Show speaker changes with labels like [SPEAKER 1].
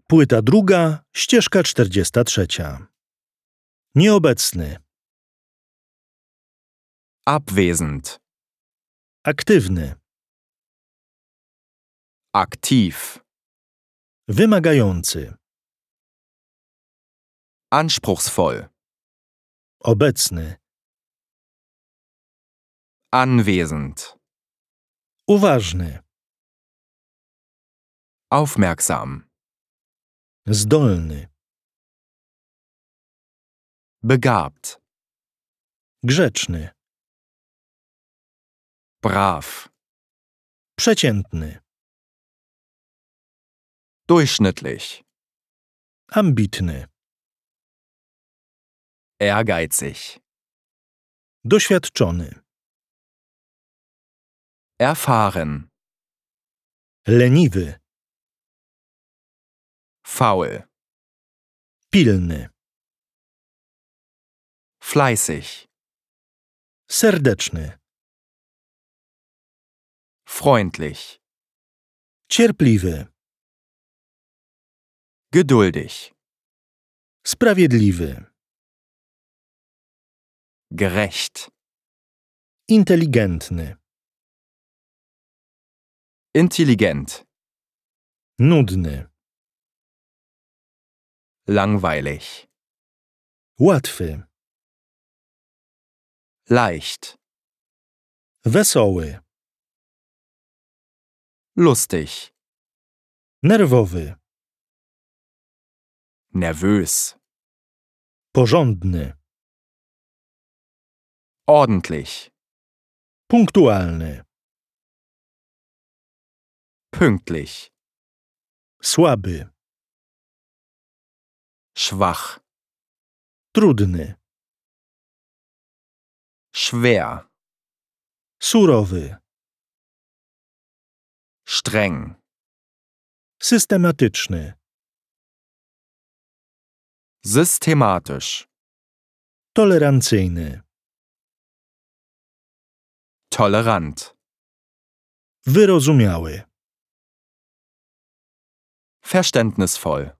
[SPEAKER 1] Płyta druga, ścieżka 43. Nieobecny.
[SPEAKER 2] Abwesend.
[SPEAKER 1] Aktywny.
[SPEAKER 2] Aktiv.
[SPEAKER 1] Wymagający.
[SPEAKER 2] Anspruchsvoll.
[SPEAKER 1] Obecny.
[SPEAKER 2] Anwesend.
[SPEAKER 1] Uważny.
[SPEAKER 2] Aufmerksam.
[SPEAKER 1] Zdolny.
[SPEAKER 2] Begabt.
[SPEAKER 1] Grzeczny.
[SPEAKER 2] Brav.
[SPEAKER 1] Przeciętny.
[SPEAKER 2] Durchschnittlich.
[SPEAKER 1] Ambitny.
[SPEAKER 2] Ehrgeizig.
[SPEAKER 1] Doświadczony.
[SPEAKER 2] Erfahren.
[SPEAKER 1] Leniwy.
[SPEAKER 2] Faul.
[SPEAKER 1] Pilny.
[SPEAKER 2] Fleißig.
[SPEAKER 1] Serdeczny.
[SPEAKER 2] Freundlich.
[SPEAKER 1] Cierpliwy.
[SPEAKER 2] Geduldig.
[SPEAKER 1] Sprawiedliwy.
[SPEAKER 2] Gerecht.
[SPEAKER 1] Inteligentny.
[SPEAKER 2] Intelligent.
[SPEAKER 1] Nudny.
[SPEAKER 2] Langweilig.
[SPEAKER 1] Łatwy.
[SPEAKER 2] Leicht.
[SPEAKER 1] Wesoły.
[SPEAKER 2] Lustig.
[SPEAKER 1] Nerwowy.
[SPEAKER 2] Nervös.
[SPEAKER 1] Porządny.
[SPEAKER 2] Ordentlich.
[SPEAKER 1] Punktualny.
[SPEAKER 2] Pünktlich.
[SPEAKER 1] Słaby.
[SPEAKER 2] Schwach.
[SPEAKER 1] Trudny.
[SPEAKER 2] Schwer.
[SPEAKER 1] Surowy.
[SPEAKER 2] Streng.
[SPEAKER 1] Systematyczny.
[SPEAKER 2] Systematisch.
[SPEAKER 1] Tolerancyjny.
[SPEAKER 2] Tolerant.
[SPEAKER 1] Wyrozumiały.
[SPEAKER 2] Verständnisvoll.